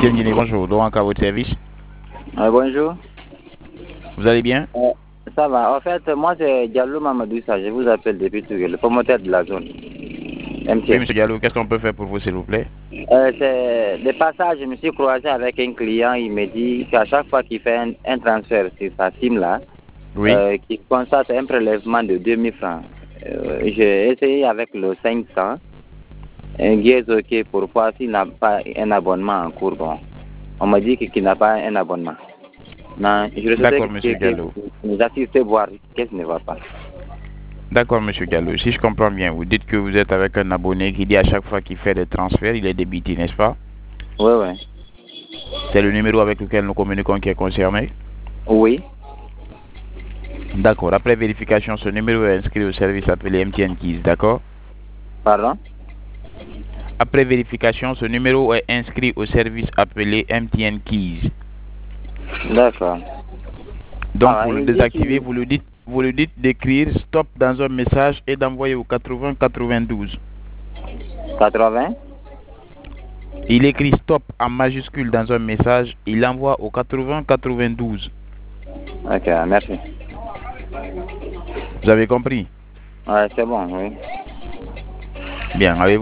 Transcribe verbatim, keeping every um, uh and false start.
M T N Guinée, bonjour. Donc, à votre service. Euh, bonjour. Vous allez bien? Euh, ça va. En fait, moi, c'est Diallo Mamadou Issa. Je vous appelle depuis Tougué, le promoteur de la zone. Oui, M T N. monsieur Diallo, qu'est-ce qu'on peut faire pour vous, s'il vous plaît? Euh, c'est des passages, je me suis croisé avec un client. Il me dit qu'à chaque fois qu'il fait un, un transfert sur sa SIM là, Oui. euh, qu'il constate un prélèvement de deux mille francs. Euh, J'ai essayé avec le cinq cents, un guise OK pour voir s'il n'a pas un abonnement en cours. Bon, on m'a dit qu'il n'a pas un abonnement. Non, je souhaitais D'accord, que, monsieur que, que Diallo. nous assistez voir qu'est-ce qui ne va pas. D'accord, monsieur Diallo. Si je comprends bien, vous dites que vous êtes avec un abonné qui dit à chaque fois qu'il fait des transferts, il est débité, n'est-ce pas? Oui, oui. C'est le numéro avec lequel nous communiquons qui est concerné? Oui. D'accord. Après vérification, ce numéro est inscrit au service appelé M T N Keys, d'accord? Pardon? Après vérification, ce numéro est inscrit au service appelé M T N Keys. D'accord. Donc, Ah, pour le il dit désactiver, qu'il... vous le dites, vous le dites d'écrire stop dans un message et d'envoyer au quatre-vingts quatre-vingt-douze. quatre-vingts? Il écrit stop en majuscule dans un message, il envoie au quatre-vingts quatre-vingt-douze. Ok, merci. Vous avez compris? Ouais, c'est bon, oui. Bien, avez